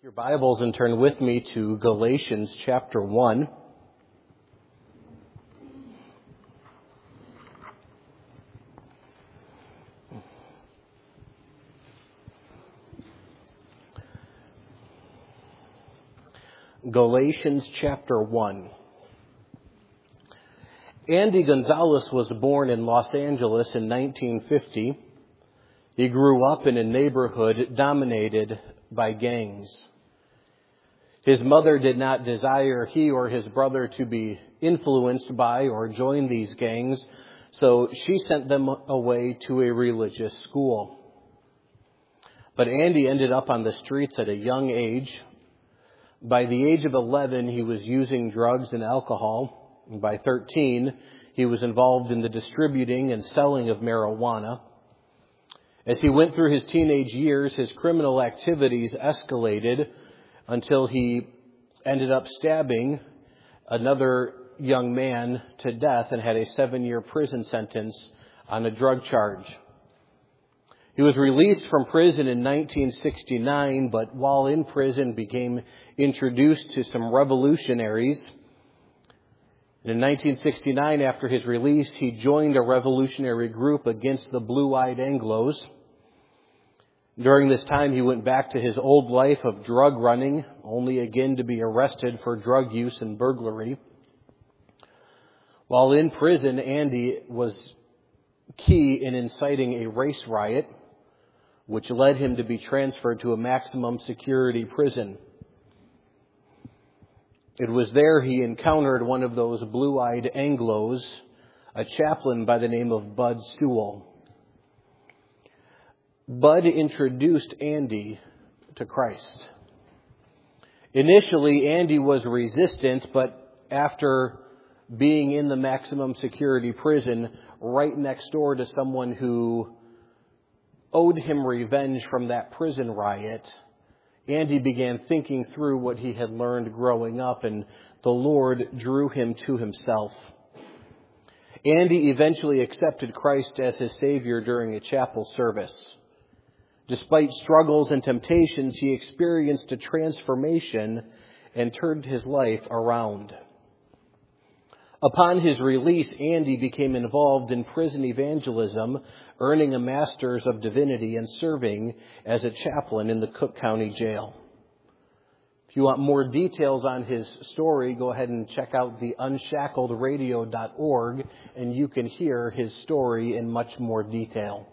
Your Bibles and turn with me to Galatians chapter 1. Galatians chapter 1. Andy Gonzalez was born in Los Angeles in 1950. He grew up in a neighborhood dominated by gangs. His mother did not desire he or his brother to be influenced by or join these gangs, so she sent them away to a religious school. But Andy ended up on the streets at a young age. By the age of 11, he was using drugs and alcohol. And by 13, he was involved in the distributing and selling of marijuana. As he went through his teenage years, his criminal activities escalated until he ended up stabbing another young man to death and had a 7-year prison sentence on a drug charge. He was released from prison in 1969, but while in prison became introduced to some revolutionaries. In 1969, after his release, he joined a revolutionary group against the Blue-Eyed Anglos. During this time, he went back to his old life of drug running, only again to be arrested for drug use and burglary. While in prison, Andy was key in inciting a race riot, which led him to be transferred to a maximum security prison. It was there he encountered one of those Blue-Eyed Anglos, a chaplain by the name of Bud Sewell. Bud introduced Andy to Christ. Initially, Andy was resistant, but after being in the maximum security prison right next door to someone who owed him revenge from that prison riot, Andy began thinking through what he had learned growing up, and the Lord drew him to himself. Andy eventually accepted Christ as his Savior during a chapel service. Despite struggles and temptations, he experienced a transformation and turned his life around. Upon his release, Andy became involved in prison evangelism, earning a Master's of Divinity and serving as a chaplain in the Cook County Jail. If you want more details on his story, go ahead and check out the unshackledradio.org, and you can hear his story in much more detail.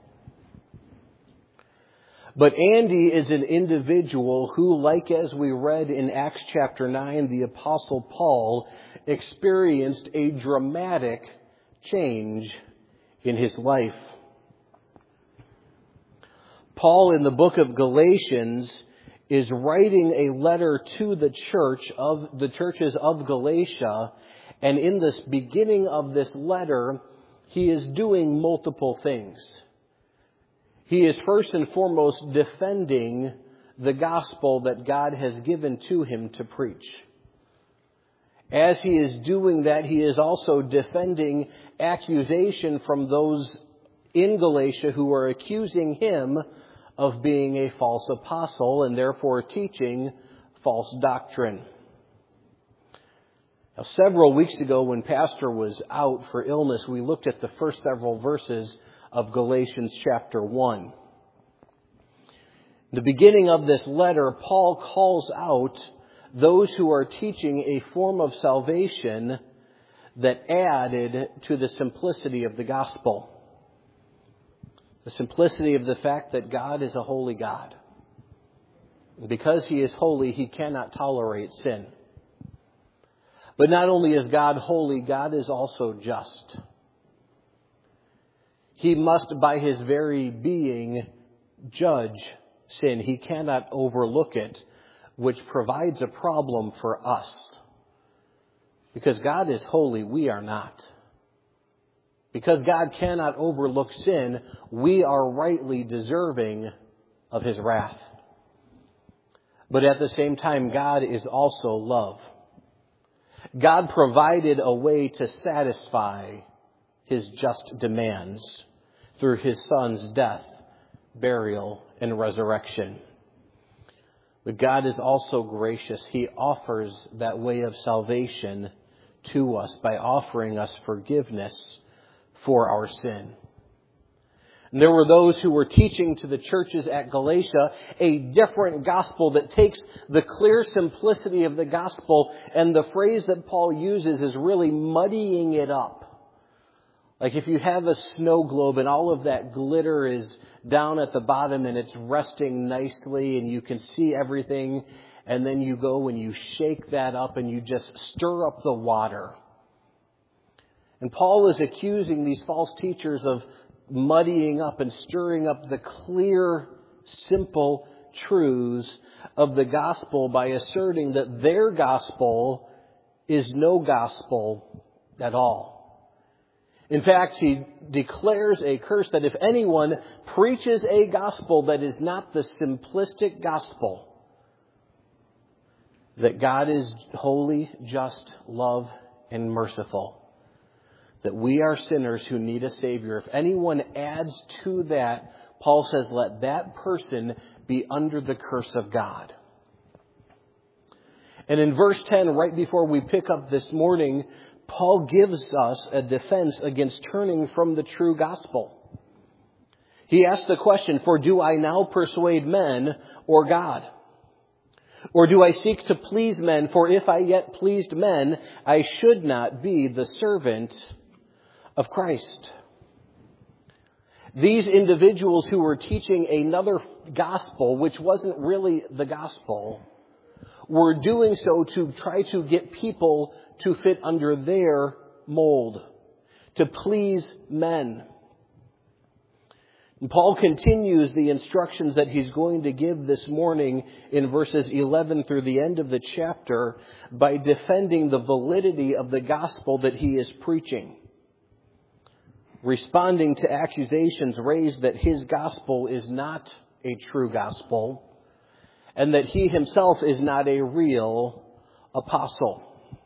But Andy is an individual who, like as we read in Acts chapter 9, the Apostle Paul experienced a dramatic change in his life. Paul, in the book of Galatians, is writing a letter to the churches of Galatia, and in this beginning of this letter, he is doing multiple things. He is first and foremost defending the gospel that God has given to him to preach. As he is doing that, he is also defending accusation from those in Galatia who are accusing him of being a false apostle and therefore teaching false doctrine. Now, several weeks ago when Pastor was out for illness, we looked at the first several verses of Galatians chapter 1. In the beginning of this letter, Paul calls out those who are teaching a form of salvation that added to the simplicity of the gospel. The simplicity of the fact that God is a holy God. Because he is holy, he cannot tolerate sin. But not only is God holy, God is also just. He must, by his very being, judge sin. He cannot overlook it, which provides a problem for us. Because God is holy, we are not. Because God cannot overlook sin, we are rightly deserving of his wrath. But at the same time, God is also love. God provided a way to satisfy his just demands through his Son's death, burial, and resurrection. But God is also gracious. He offers that way of salvation to us by offering us forgiveness for our sin. And there were those who were teaching to the churches at Galatia a different gospel that takes the clear simplicity of the gospel, and the phrase that Paul uses is really muddying it up. Like if you have a snow globe and all of that glitter is down at the bottom and it's resting nicely and you can see everything, and then you go and you shake that up and you just stir up the water. And Paul is accusing these false teachers of muddying up and stirring up the clear, simple truths of the gospel by asserting that their gospel is no gospel at all. In fact, he declares a curse that if anyone preaches a gospel that is not the simplistic gospel, that God is holy, just, love, and merciful, that we are sinners who need a Savior. If anyone adds to that, Paul says, let that person be under the curse of God. And in verse 10, right before we pick up this morning, Paul gives us a defense against turning from the true gospel. He asks the question, for do I now persuade men or God? Or do I seek to please men? For if I yet pleased men, I should not be the servant of Christ. These individuals who were teaching another gospel, which wasn't really the gospel, were doing so to try to get people to fit under their mold, to please men. And Paul continues the instructions that he's going to give this morning in verses 11 through the end of the chapter by defending the validity of the gospel that he is preaching, responding to accusations raised that his gospel is not a true gospel and that he himself is not a real apostle.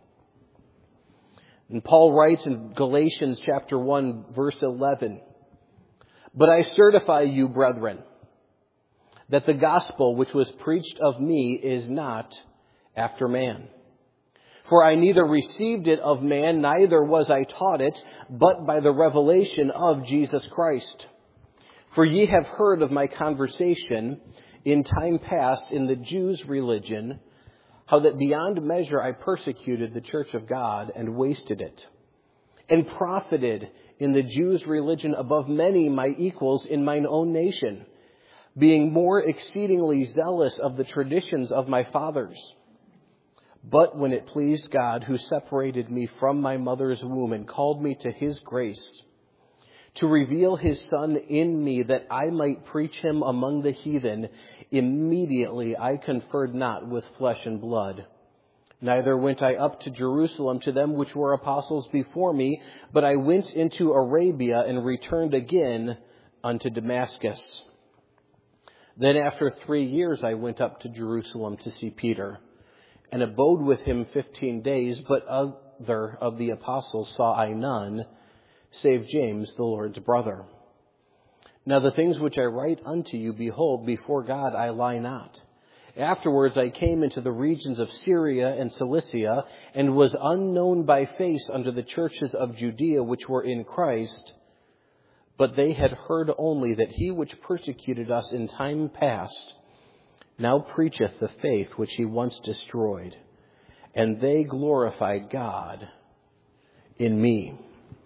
And Paul writes in Galatians chapter 1, verse 11, but I certify you, brethren, that the gospel which was preached of me is not after man. For I neither received it of man, neither was I taught it, but by the revelation of Jesus Christ. For ye have heard of my conversation in time past in the Jews' religion, how that beyond measure I persecuted the church of God and wasted it, and profited in the Jews' religion above many my equals in mine own nation, being more exceedingly zealous of the traditions of my fathers. But when it pleased God, who separated me from my mother's womb and called me to his grace, to reveal his Son in me that I might preach him among the heathen, immediately I conferred not with flesh and blood. Neither went I up to Jerusalem to them which were apostles before me, but I went into Arabia and returned again unto Damascus. Then after 3 years I went up to Jerusalem to see Peter, and abode with him 15 days, but other of the apostles saw I none, save James, the Lord's brother. Now the things which I write unto you, behold, before God I lie not. Afterwards I came into the regions of Syria and Cilicia, and was unknown by face unto the churches of Judea which were in Christ, but they had heard only that he which persecuted us in time past now preacheth the faith which he once destroyed, and they glorified God in me.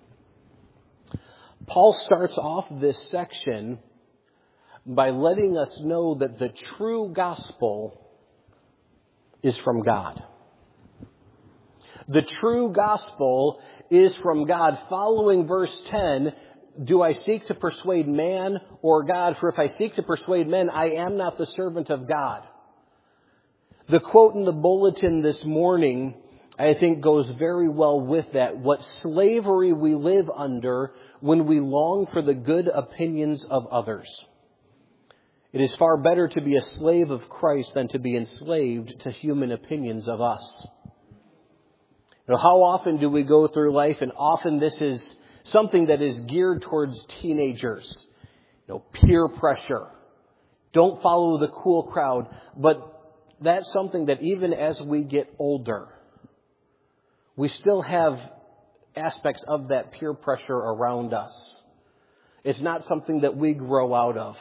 Paul starts off this section by letting us know that the true gospel is from God. The true gospel is from God. Following verse 10, do I seek to persuade man or God? For if I seek to persuade men, I am not the servant of God. The quote in the bulletin this morning, I think, goes very well with that. What slavery we live under when we long for the good opinions of others. It is far better to be a slave of Christ than to be enslaved to human opinions of us. You know, how often do we go through life, and often this is something that is geared towards teenagers. You know, peer pressure. Don't follow the cool crowd. But that's something that even as we get older, we still have aspects of that peer pressure around us. It's not something that we grow out of.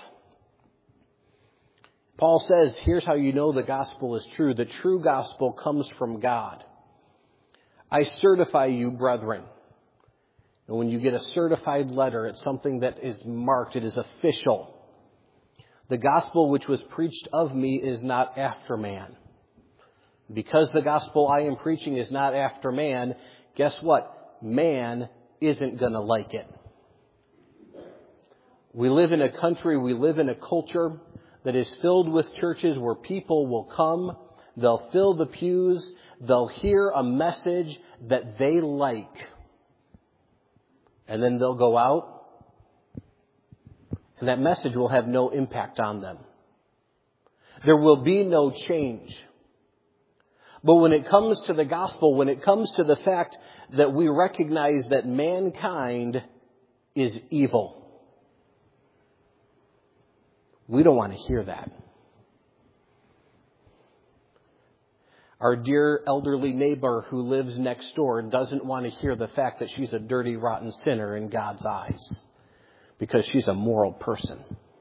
Paul says, here's how you know the gospel is true. The true gospel comes from God. I certify you, brethren. And when you get a certified letter, it's something that is marked. It is official. The gospel which was preached of me is not after man. Because the gospel I am preaching is not after man, guess what? Man isn't going to like it. We live in a country, we live in a culture that is filled with churches where people will come, they'll fill the pews, they'll hear a message that they like, and then they'll go out, and that message will have no impact on them. There will be no change. But when it comes to the gospel, when it comes to the fact that we recognize that mankind is evil, we don't want to hear that. Our dear elderly neighbor who lives next door doesn't want to hear the fact that she's a dirty, rotten sinner in God's eyes, because she's a moral person.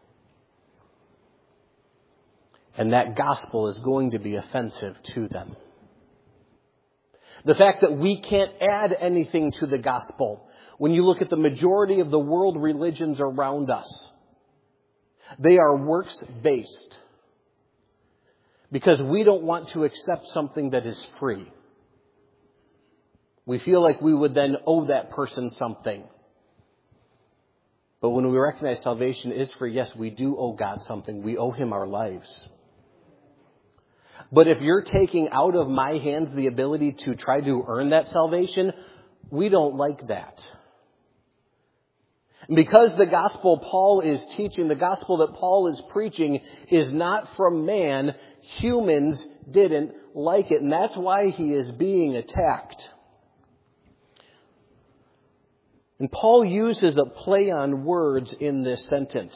And that gospel is going to be offensive to them. The fact that we can't add anything to the gospel. When you look at the majority of the world religions around us, they are works-based. Because we don't want to accept something that is free. We feel like we would then owe that person something. But when we recognize salvation is free, yes, we do owe God something. We owe Him our lives. But if you're taking out of my hands the ability to try to earn that salvation, we don't like that. Because the gospel Paul is teaching, the gospel that Paul is preaching is not from man, humans didn't like it. And that's why he is being attacked. And Paul uses a play on words in this sentence.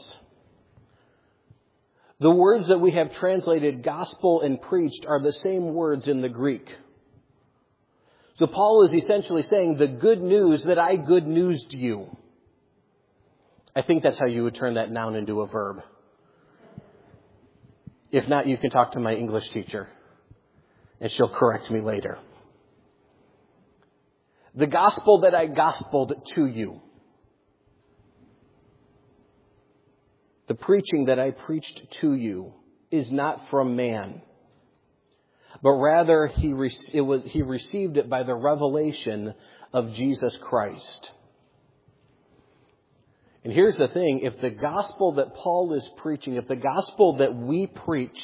The words that we have translated gospel and preached are the same words in the Greek. So Paul is essentially saying the good news that I good newsed you. I think that's how you would turn that noun into a verb. If not, you can talk to my English teacher, and she'll correct me later. The gospel that I gospeled to you. The preaching that I preached to you is not from man, but rather he received it by the revelation of Jesus Christ. And here's the thing, if the gospel that Paul is preaching, if the gospel that we preach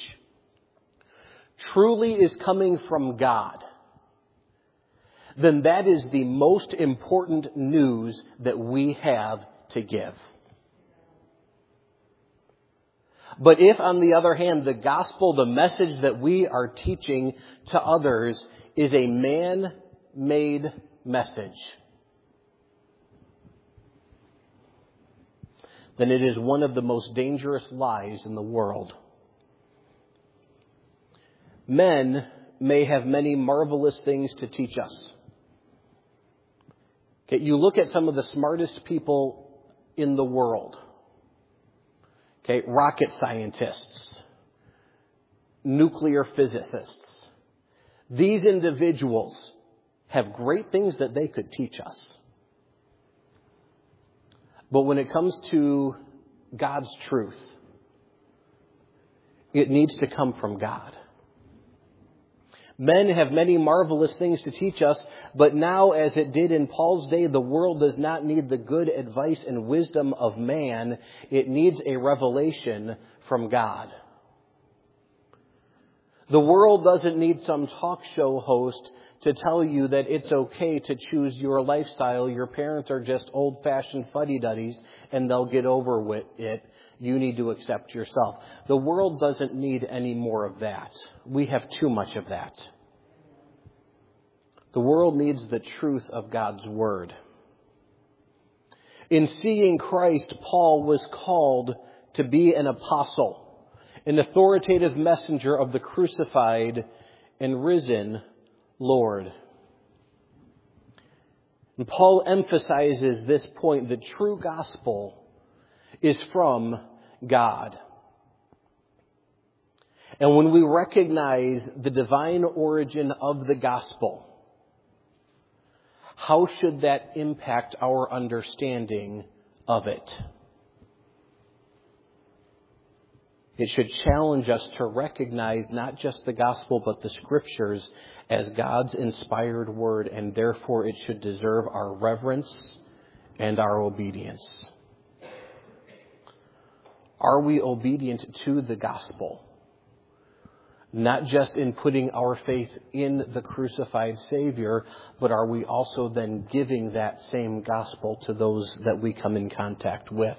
truly is coming from God, then that is the most important news that we have to give. But if, on the other hand, the gospel, the message that we are teaching to others is a man-made message, then it is one of the most dangerous lies in the world. Men may have many marvelous things to teach us. Okay, you look at some of the smartest people in the world. Okay, rocket scientists, nuclear physicists. These individuals have great things that they could teach us. But when it comes to God's truth, it needs to come from God. Men have many marvelous things to teach us, but now, as it did in Paul's day, the world does not need the good advice and wisdom of man. It needs a revelation from God. The world doesn't need some talk show host to tell you that it's okay to choose your lifestyle. Your parents are just old-fashioned fuddy-duddies and they'll get over with it. You need to accept yourself. The world doesn't need any more of that. We have too much of that. The world needs the truth of God's Word. In seeing Christ, Paul was called to be an apostle. an authoritative messenger of the crucified and risen Lord. And Paul emphasizes this point: the true gospel is from God. And when we recognize the divine origin of the gospel, how should that impact our understanding of it? It should challenge us to recognize not just the gospel, but the Scriptures as God's inspired word, and therefore it should deserve our reverence and our obedience. Are we obedient to the gospel? Not just in putting our faith in the crucified Savior, but are we also then giving that same gospel to those that we come in contact with?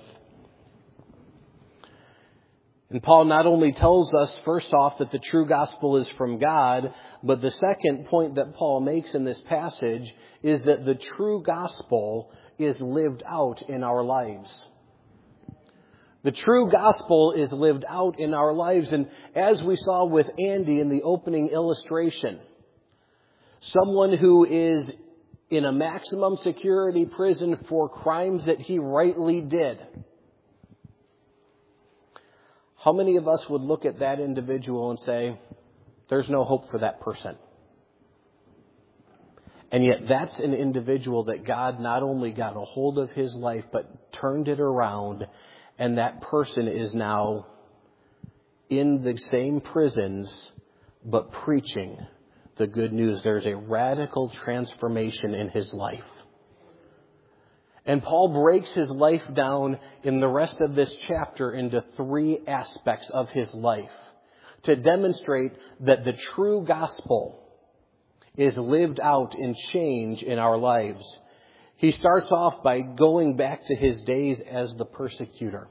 And Paul not only tells us, first off, that the true gospel is from God, but the second point that Paul makes in this passage is that the true gospel is lived out in our lives. The true gospel is lived out in our lives. And as we saw with Andy in the opening illustration, someone who is in a maximum security prison for crimes that he rightly did, how many of us would look at that individual and say, there's no hope for that person? And yet that's an individual that God not only got a hold of his life, but turned it around, and that person is now in the same prisons, but preaching the good news. There's a radical transformation in his life. And Paul breaks his life down in the rest of this chapter into three aspects of his life to demonstrate that the true gospel is lived out in change in our lives. He starts off by going back to his days as the persecutor.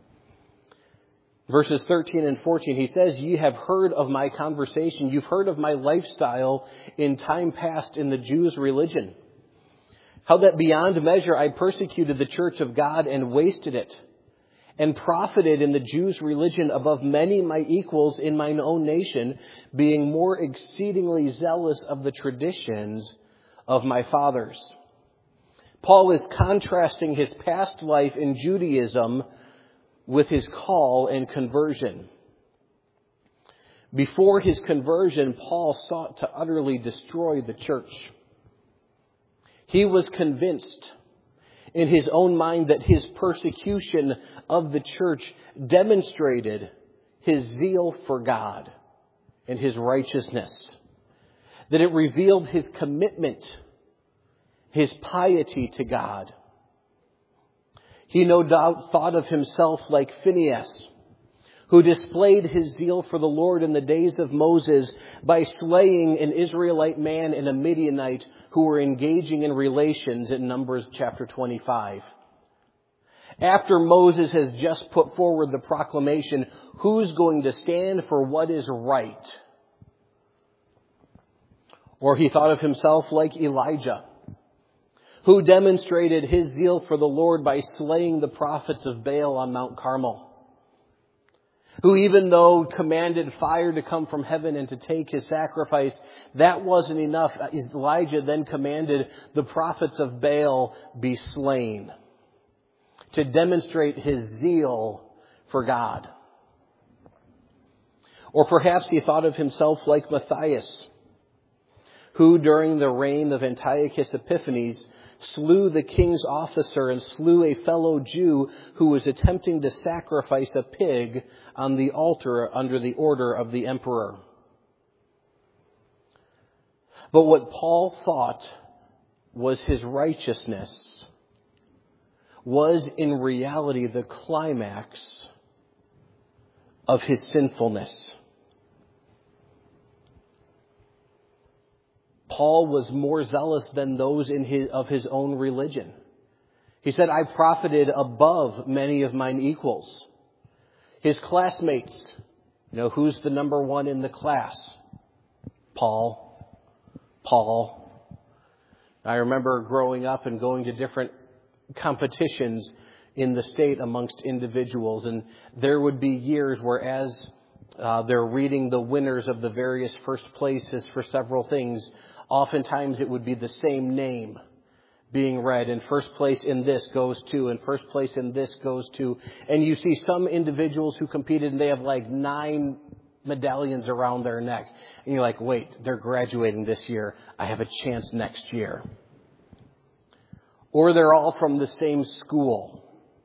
Verses 13 and 14, he says, "Ye have heard of my conversation. You've heard of my lifestyle in time past in the Jews' religion. How that beyond measure I persecuted the church of God and wasted it, and profited in the Jews' religion above many my equals in mine own nation, being more exceedingly zealous of the traditions of my fathers." Paul is contrasting his past life in Judaism with his call and conversion. Before his conversion, Paul sought to utterly destroy the church. He was convinced in his own mind that his persecution of the church demonstrated his zeal for God and his righteousness, that it revealed his commitment, his piety to God. He no doubt thought of himself like Phinehas, who displayed his zeal for the Lord in the days of Moses by slaying an Israelite man and a Midianite who were engaging in relations in Numbers chapter 25. After Moses has just put forward the proclamation, who's going to stand for what is right? Or he thought of himself like Elijah, who demonstrated his zeal for the Lord by slaying the prophets of Baal on Mount Carmel, who even though commanded fire to come from heaven and to take his sacrifice, that wasn't enough. Elijah then commanded the prophets of Baal be slain to demonstrate his zeal for God. Or perhaps he thought of himself like Matthias, who during the reign of Antiochus Epiphanes slew the king's officer and slew a fellow Jew who was attempting to sacrifice a pig on the altar under the order of the emperor. But what Paul thought was his righteousness was in reality the climax of his sinfulness. Paul was more zealous than those of his own religion. He said, "I profited above many of mine equals." His classmates, who's the number one in the class? Paul. I remember growing up and going to different competitions in the state amongst individuals, and there would be years where as they're reading the winners of the various first places for several things. Oftentimes it would be the same name being read, and first place in this goes to, and first place in this goes to. And you see some individuals who competed and they have like 9 medallions around their neck. And you're like, wait, they're graduating this year. I have a chance next year. Or they're all from the same school.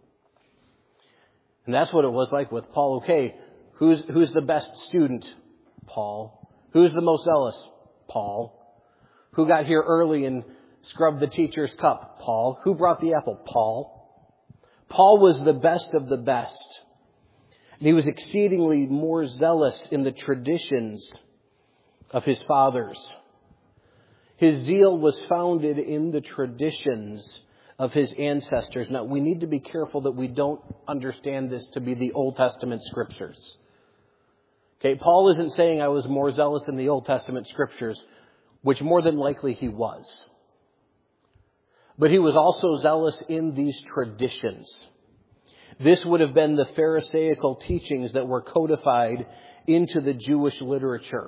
And that's what it was like with Paul. Okay, who's the best student? Paul. Who's the most zealous? Paul. Who got here early and scrubbed the teacher's cup? Paul. Who brought the apple? Paul. Paul was the best of the best. And he was exceedingly more zealous in the traditions of his fathers. His zeal was founded in the traditions of his ancestors. Now, we need to be careful that we don't understand this to be the Old Testament scriptures. Okay, Paul isn't saying I was more zealous in the Old Testament scriptures, which more than likely he was. But he was also zealous in these traditions. This would have been the Pharisaical teachings that were codified into the Jewish literature.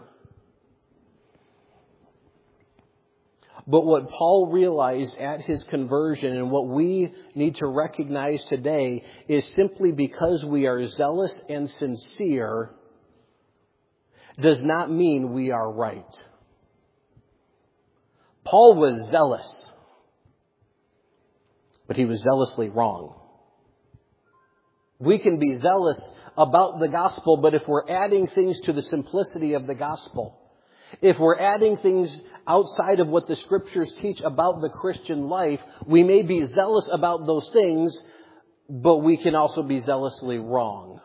But what Paul realized at his conversion, and what we need to recognize today, is simply because we are zealous and sincere does not mean we are right. Paul was zealous, but he was zealously wrong. We can be zealous about the gospel, but if we're adding things to the simplicity of the gospel, if we're adding things outside of what the scriptures teach about the Christian life, we may be zealous about those things, but we can also be zealously wrong.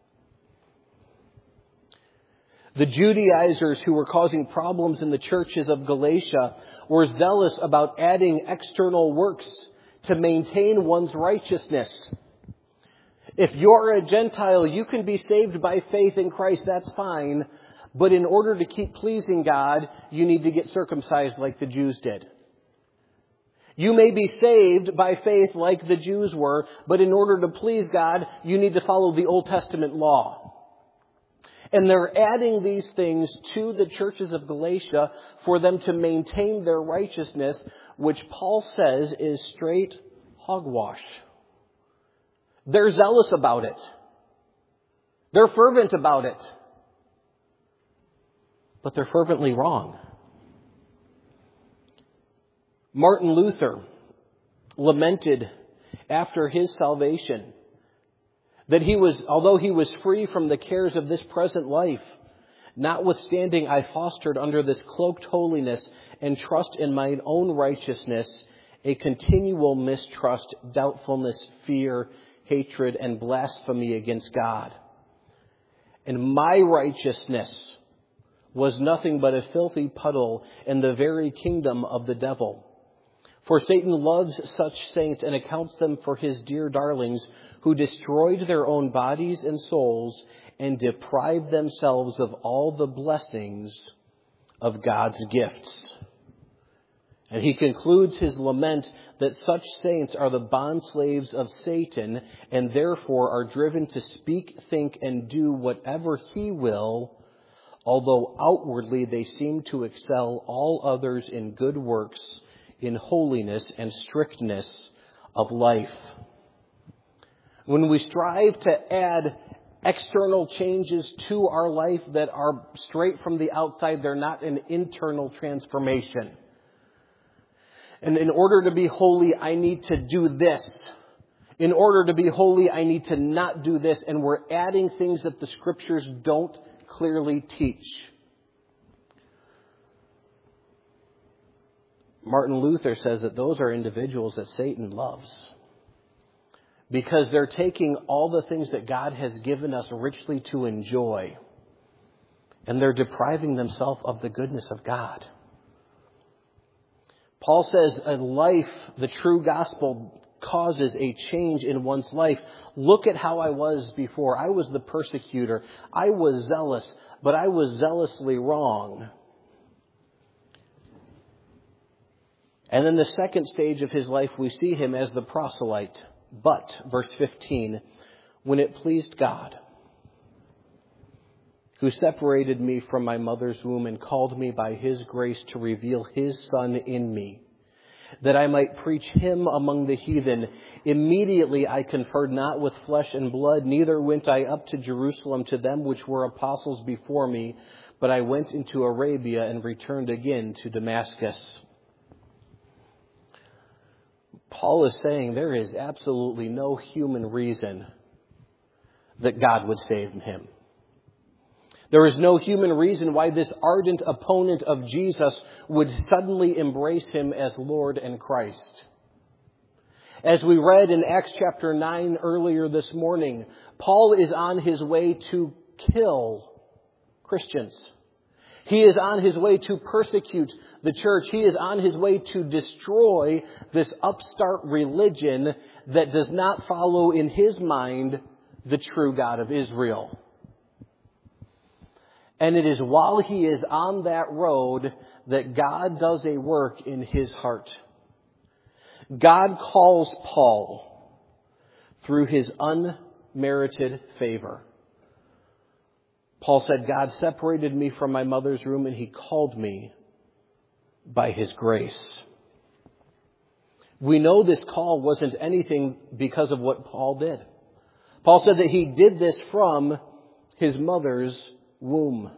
The Judaizers who were causing problems in the churches of Galatia were zealous about adding external works to maintain one's righteousness. If you're a Gentile, you can be saved by faith in Christ, that's fine. But in order to keep pleasing God, you need to get circumcised like the Jews did. You may be saved by faith like the Jews were, but in order to please God, you need to follow the Old Testament law. And they're adding these things to the churches of Galatia for them to maintain their righteousness, which Paul says is straight hogwash. They're zealous about it. They're fervent about it. But they're fervently wrong. Martin Luther lamented after his salvation that although he was free from the cares of this present life, notwithstanding I fostered under this cloaked holiness and trust in mine own righteousness, a continual mistrust, doubtfulness, fear, hatred, and blasphemy against God. And my righteousness was nothing but a filthy puddle in the very kingdom of the devil. For Satan loves such saints and accounts them for his dear darlings, who destroyed their own bodies and souls and deprived themselves of all the blessings of God's gifts. And he concludes his lament that such saints are the bondslaves of Satan and therefore are driven to speak, think, and do whatever he will, although outwardly they seem to excel all others in good works, in holiness and strictness of life. When we strive to add external changes to our life that are straight from the outside, they're not an internal transformation. And in order to be holy, I need to do this. In order to be holy, I need to not do this. And we're adding things that the scriptures don't clearly teach. Martin Luther says that those are individuals that Satan loves, because they're taking all the things that God has given us richly to enjoy, and they're depriving themselves of the goodness of God. Paul says a life, the true gospel, causes a change in one's life. Look at how I was before. I was the persecutor. I was zealous, but I was zealously wrong. And then the second stage of his life, we see him as the proselyte. But, verse 15, when it pleased God. who separated me from my mother's womb and called me by his grace to reveal his Son in me, that I might preach him among the heathen. Immediately I conferred not with flesh and blood, neither went I up to Jerusalem to them which were apostles before me, but I went into Arabia and returned again to Damascus. Paul is saying there is absolutely no human reason that God would save him. There is no human reason why this ardent opponent of Jesus would suddenly embrace him as Lord and Christ. As we read in Acts chapter 9 earlier this morning, Paul is on his way to kill Christians. He is on his way to persecute the church. He is on his way to destroy this upstart religion that does not follow in his mind the true God of Israel. And it is while he is on that road that God does a work in his heart. God calls Paul through his unmerited favor. Paul said, God separated me from my mother's womb and he called me by his grace. We know this call wasn't anything because of what Paul did. Paul said that he did this from his mother's womb.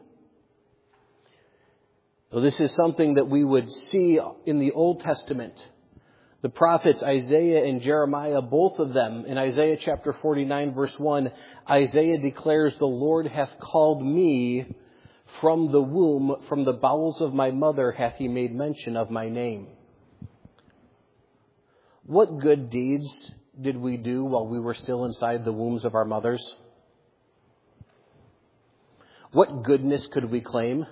So this is something that we would see in the Old Testament. The prophets Isaiah and Jeremiah, both of them, in Isaiah chapter 49 verse 1, Isaiah declares, the Lord hath called me from the womb, from the bowels of my mother hath he made mention of my name. What good deeds did we do while we were still inside the wombs of our mothers? What goodness could we claim?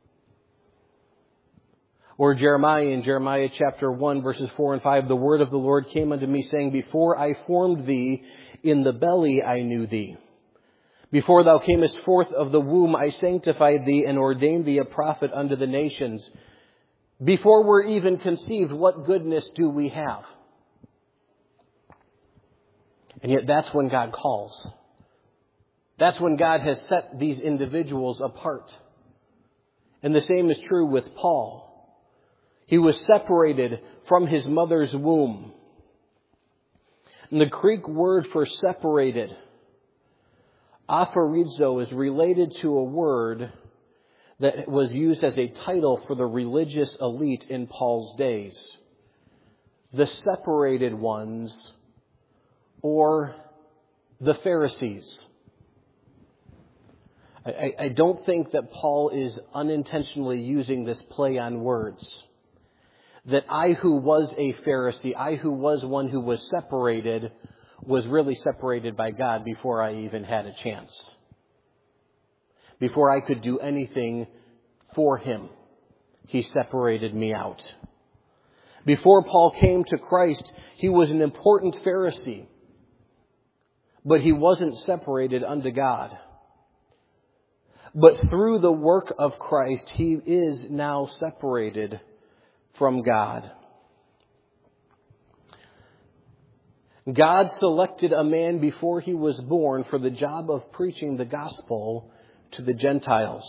Or Jeremiah in Jeremiah chapter 1 verses 4 and 5, the word of the Lord came unto me saying, before I formed thee in the belly I knew thee. Before thou camest forth of the womb I sanctified thee and ordained thee a prophet unto the nations. Before we're even conceived, what goodness do we have? And yet that's when God calls. That's when God has set these individuals apart. And the same is true with Paul. He was separated from his mother's womb. And the Greek word for separated, aphorizo, is related to a word that was used as a title for the religious elite in Paul's days. The separated ones, or the Pharisees. I don't think that Paul is unintentionally using this play on words. That I who was a Pharisee, I who was one who was separated, was really separated by God before I even had a chance. Before I could do anything for him, he separated me out. Before Paul came to Christ, he was an important Pharisee, but he wasn't separated unto God. But through the work of Christ, he is now separated from God. God selected a man before he was born for the job of preaching the gospel to the Gentiles.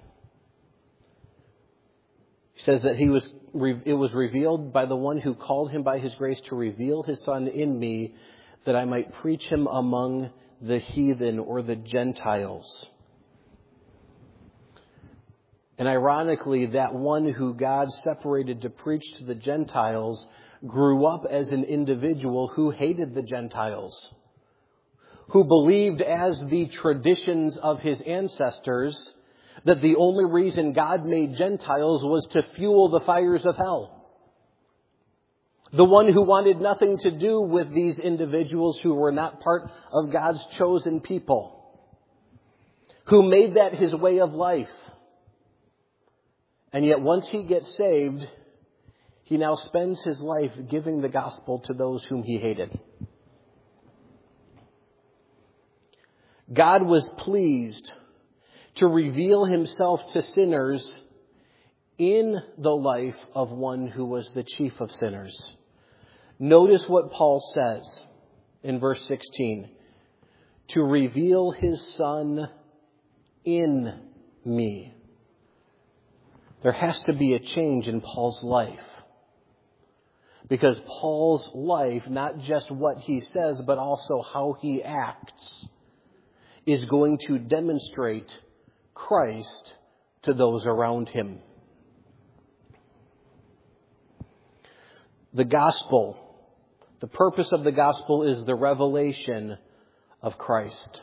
He says that it was revealed by the one who called him by his grace to reveal his Son in me, that I might preach him among the heathen or the Gentiles. And ironically, that one who God separated to preach to the Gentiles grew up as an individual who hated the Gentiles, who believed, as the traditions of his ancestors, that the only reason God made Gentiles was to fuel the fires of hell. The one who wanted nothing to do with these individuals who were not part of God's chosen people, who made that his way of life. And yet once he gets saved, he now spends his life giving the gospel to those whom he hated. God was pleased to reveal himself to sinners in the life of one who was the chief of sinners. Notice what Paul says in verse 16. To reveal his Son in me. There has to be a change in Paul's life. Because Paul's life, not just what he says, but also how he acts, is going to demonstrate Christ to those around him. The gospel, the purpose of the gospel is the revelation of Christ.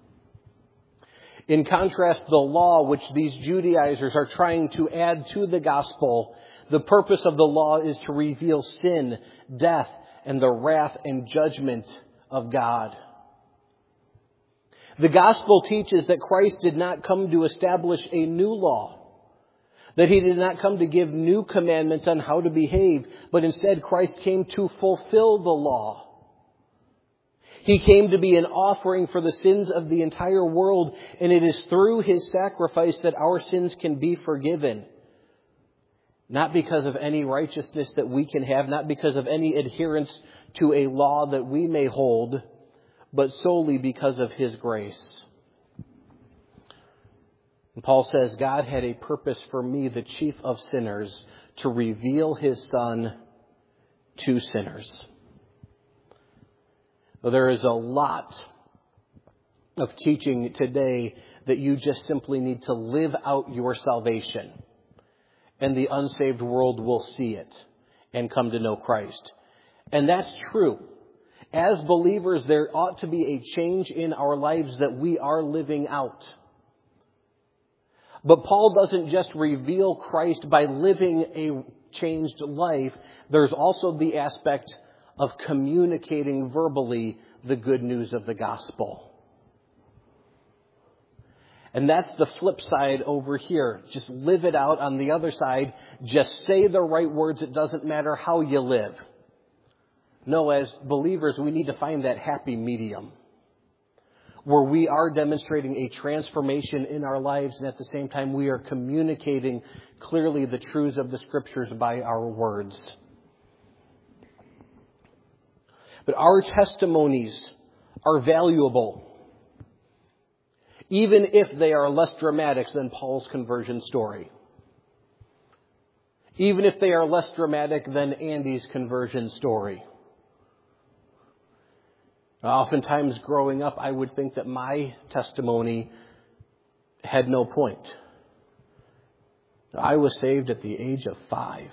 In contrast, the law, which these Judaizers are trying to add to the gospel, the purpose of the law is to reveal sin, death, and the wrath and judgment of God. The gospel teaches that Christ did not come to establish a new law, that he did not come to give new commandments on how to behave, but instead Christ came to fulfill the law. He came to be an offering for the sins of the entire world, and it is through his sacrifice that our sins can be forgiven. Not because of any righteousness that we can have, not because of any adherence to a law that we may hold, but solely because of his grace. And Paul says, God had a purpose for me, the chief of sinners, to reveal his Son to sinners. Well, there is a lot of teaching today that you just simply need to live out your salvation, and the unsaved world will see it and come to know Christ. And that's true. As believers, there ought to be a change in our lives that we are living out. But Paul doesn't just reveal Christ by living a changed life. There's also the aspect of communicating verbally the good news of the gospel. And that's the flip side over here. Just live it out on the other side. Just say the right words. It doesn't matter how you live. No, as believers, we need to find that happy medium where we are demonstrating a transformation in our lives, and at the same time we are communicating clearly the truths of the Scriptures by our words. But our testimonies are valuable, even if they are less dramatic than Paul's conversion story. Even if they are less dramatic than Andy's conversion story. Oftentimes growing up, I would think that my testimony had no point. I was saved at the age of 5.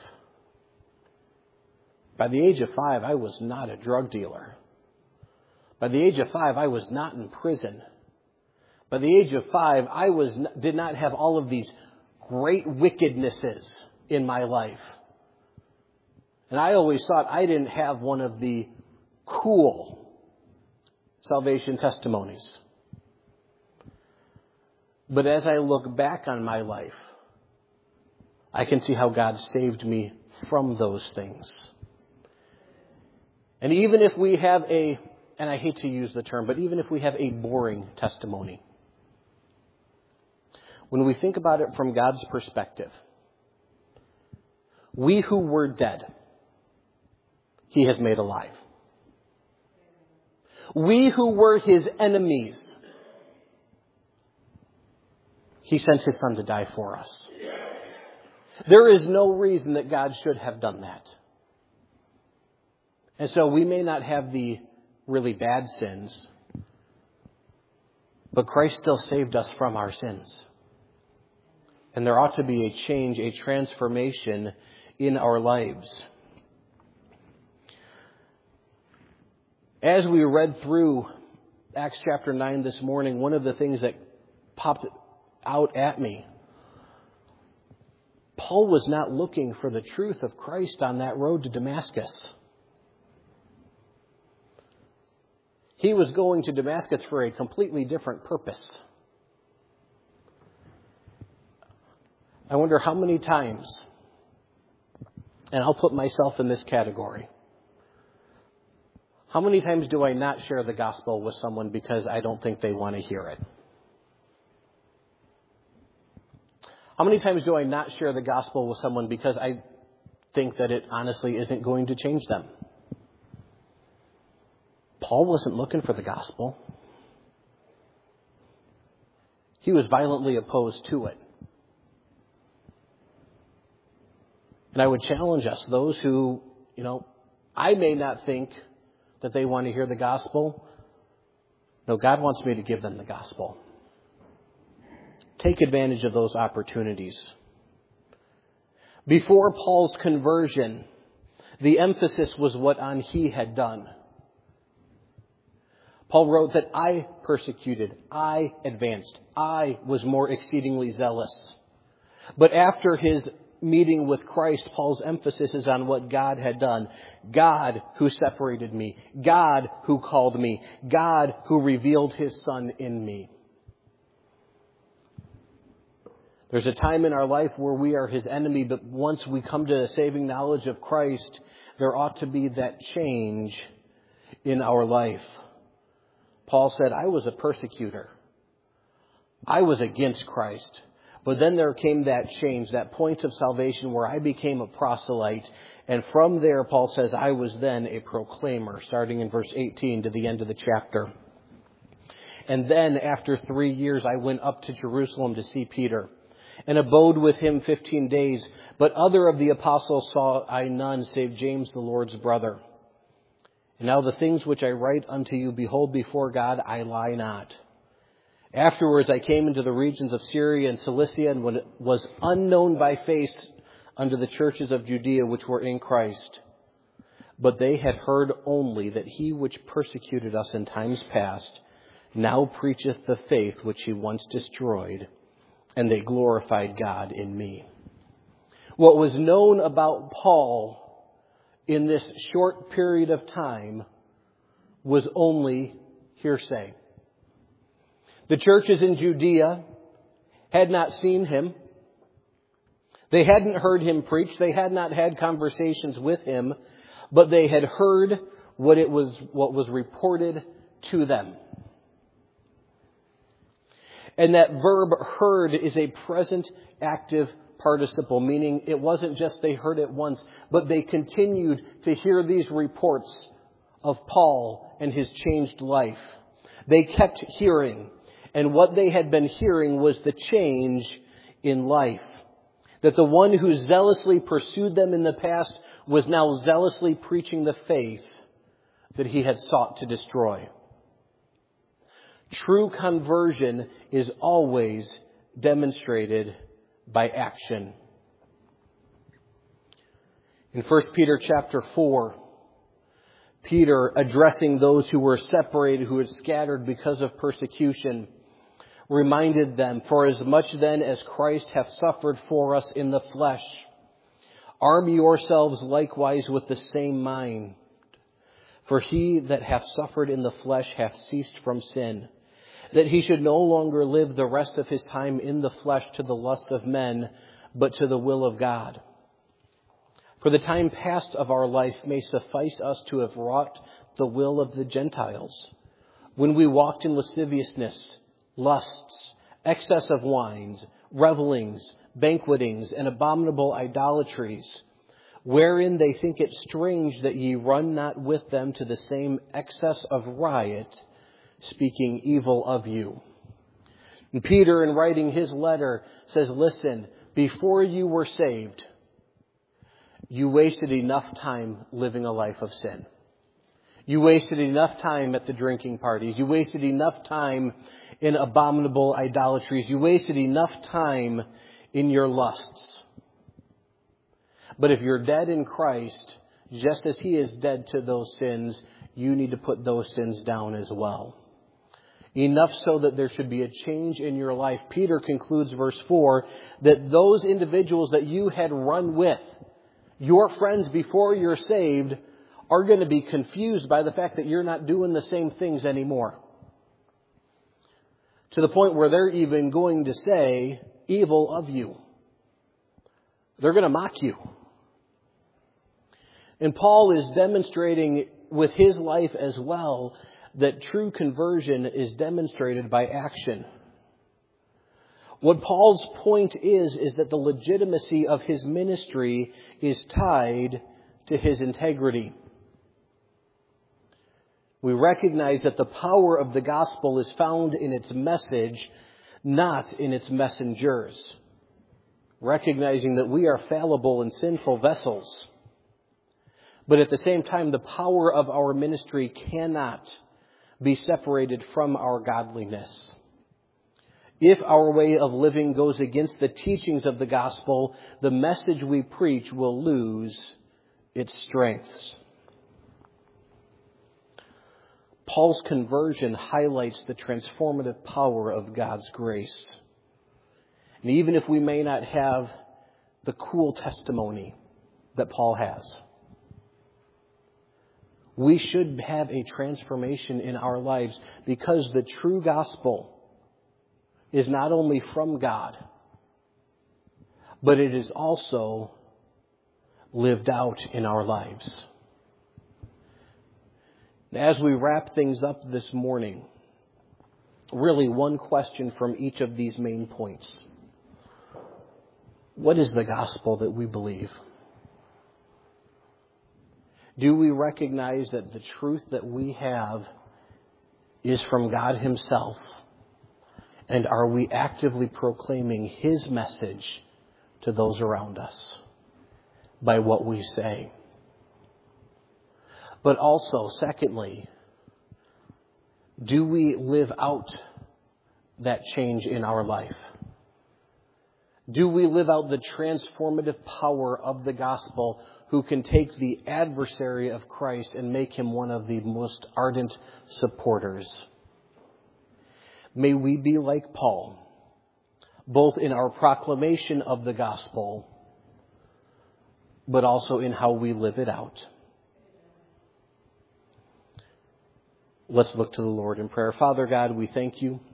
By the age of 5, I was not a drug dealer. By the age of 5, I was not in prison. By the age of 5, I did not have all of these great wickednesses in my life. And I always thought I didn't have one of the cool salvation testimonies. But as I look back on my life, I can see how God saved me from those things. And even if we have and I hate to use the term, but even if we have a boring testimony, when we think about it from God's perspective, we who were dead, he has made alive. We who were his enemies, he sent his Son to die for us. There is no reason that God should have done that. And so we may not have the really bad sins, but Christ still saved us from our sins. And there ought to be a change, a transformation in our lives. As we read through Acts chapter 9 this morning, one of the things that popped out at me, Paul was not looking for the truth of Christ on that road to Damascus. He was going to Damascus for a completely different purpose. I wonder how many times, and I'll put myself in this category, how many times do I not share the gospel with someone because I don't think they want to hear it? How many times do I not share the gospel with someone because I think that it honestly isn't going to change them? Paul wasn't looking for the gospel. He was violently opposed to it. And I would challenge us, those who, I may not think that they want to hear the gospel. No, God wants me to give them the gospel. Take advantage of those opportunities. Before Paul's conversion, the emphasis was what he had done. Paul wrote that I persecuted, I advanced, I was more exceedingly zealous. But after his meeting with Christ, Paul's emphasis is on what God had done. God who separated me. God who called me. God who revealed His Son in me. There's a time in our life where we are His enemy, but once we come to the saving knowledge of Christ, there ought to be that change in our life. Paul said, I was a persecutor. I was against Christ. But then there came that change, that point of salvation where I became a proselyte. And from there, Paul says, I was then a proclaimer, starting in verse 18 to the end of the chapter. And then after 3 years, I went up to Jerusalem to see Peter and abode with him 15 days. But other of the apostles saw I none, save James, the Lord's brother. And now the things which I write unto you, behold, before God, I lie not. Afterwards I came into the regions of Syria and Cilicia, and was unknown by face unto the churches of Judea which were in Christ. But they had heard only that he which persecuted us in times past now preacheth the faith which he once destroyed, and they glorified God in me. What was known about Paul in this short period of time was only hearsay. The churches in Judea had not seen him. They hadn't heard him preach. They had not had conversations with him, but they had heard what was reported to them. And that verb heard is a present active participle, meaning it wasn't just they heard it once, but they continued to hear these reports of Paul and his changed life. They kept hearing. And what they had been hearing was the change in life. That the one who zealously pursued them in the past was now zealously preaching the faith that he had sought to destroy. True conversion is always demonstrated by action. In 1 Peter chapter 4, Peter, addressing those who were separated, who had scattered because of persecution, reminded them, for as much then as Christ hath suffered for us in the flesh, arm yourselves likewise with the same mind. For he that hath suffered in the flesh hath ceased from sin, that he should no longer live the rest of his time in the flesh to the lust of men, but to the will of God. For the time past of our life may suffice us to have wrought the will of the Gentiles, when we walked in lasciviousness, lusts, excess of wines, revellings, banquetings, and abominable idolatries, wherein they think it strange that ye run not with them to the same excess of riot, speaking evil of you. And Peter, in writing his letter, says, listen, before you were saved, you wasted enough time living a life of sin. You wasted enough time at the drinking parties. You wasted enough time in abominable idolatries. You wasted enough time in your lusts. But if you're dead in Christ, just as He is dead to those sins, you need to put those sins down as well. Enough so that there should be a change in your life. Peter concludes verse 4 that those individuals that you had run with, your friends before you're saved, are going to be confused by the fact that you're not doing the same things anymore. To the point where they're even going to say evil of you. They're going to mock you. And Paul is demonstrating with his life as well that true conversion is demonstrated by action. What Paul's point is that the legitimacy of his ministry is tied to his integrity. We recognize that the power of the gospel is found in its message, not in its messengers. recognizing that we are fallible and sinful vessels. But at the same time, the power of our ministry cannot be separated from our godliness. If our way of living goes against the teachings of the gospel, the message we preach will lose its strengths. Paul's conversion highlights the transformative power of God's grace. And even if we may not have the cool testimony that Paul has, we should have a transformation in our lives because the true gospel is not only from God, but it is also lived out in our lives. As we wrap things up this morning, really one question from each of these main points. What is the gospel that we believe? Do we recognize that the truth that we have is from God Himself? And are we actively proclaiming His message to those around us by what we say? But also, secondly, do we live out that change in our life? Do we live out the transformative power of the gospel, who can take the adversary of Christ and make him one of the most ardent supporters? May we be like Paul, both in our proclamation of the gospel, but also in how we live it out. Let's look to the Lord in prayer. Father God, we thank you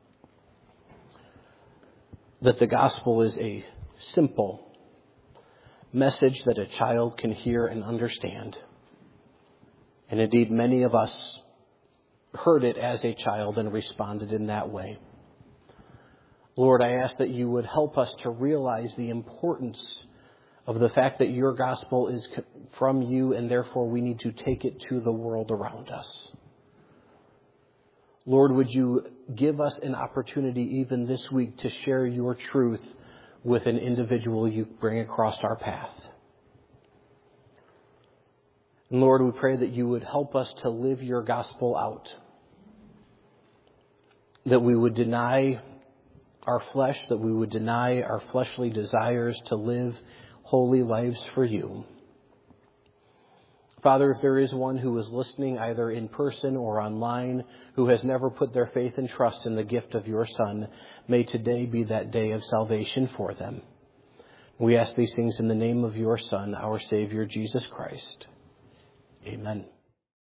that the gospel is a simple message that a child can hear and understand. And indeed, many of us heard it as a child and responded in that way. Lord, I ask that you would help us to realize the importance of the fact that your gospel is from you, and therefore we need to take it to the world around us. Lord, would you give us an opportunity even this week to share your truth with an individual you bring across our path. And Lord, we pray that you would help us to live your gospel out, that we would deny our flesh, that we would deny our fleshly desires to live holy lives for you. Father, if there is one who is listening either in person or online who has never put their faith and trust in the gift of your Son, may today be that day of salvation for them. We ask these things in the name of your Son, our Savior, Jesus Christ. Amen.